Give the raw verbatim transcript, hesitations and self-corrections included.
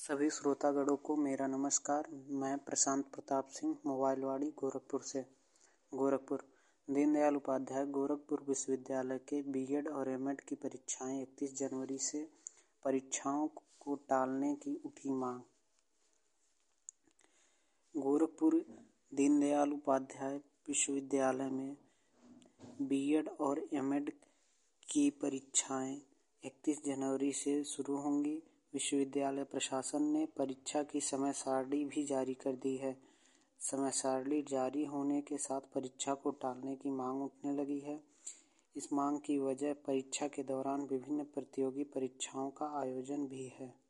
सभी श्रोतागणों को मेरा नमस्कार। मैं प्रशांत प्रताप सिंह, मोबाइलवाड़ी, गोरखपुर से। गोरखपुर दीनदयाल उपाध्याय गोरखपुर विश्वविद्यालय के बीएड और एमएड की परीक्षाएं इकतीस जनवरी से परीक्षाओं को टालने की उठी मांग। गोरखपुर दीनदयाल उपाध्याय विश्वविद्यालय में बीएड और एमएड की परीक्षाएं इकतीस जनवरी से शुरू होंगी। विश्वविद्यालय प्रशासन ने परीक्षा की समय सारणी भी जारी कर दी है। समय सारणी जारी होने के साथ परीक्षा को टालने की मांग उठने लगी है। इस मांग की वजह परीक्षा के दौरान विभिन्न प्रतियोगी परीक्षाओं का आयोजन भी है।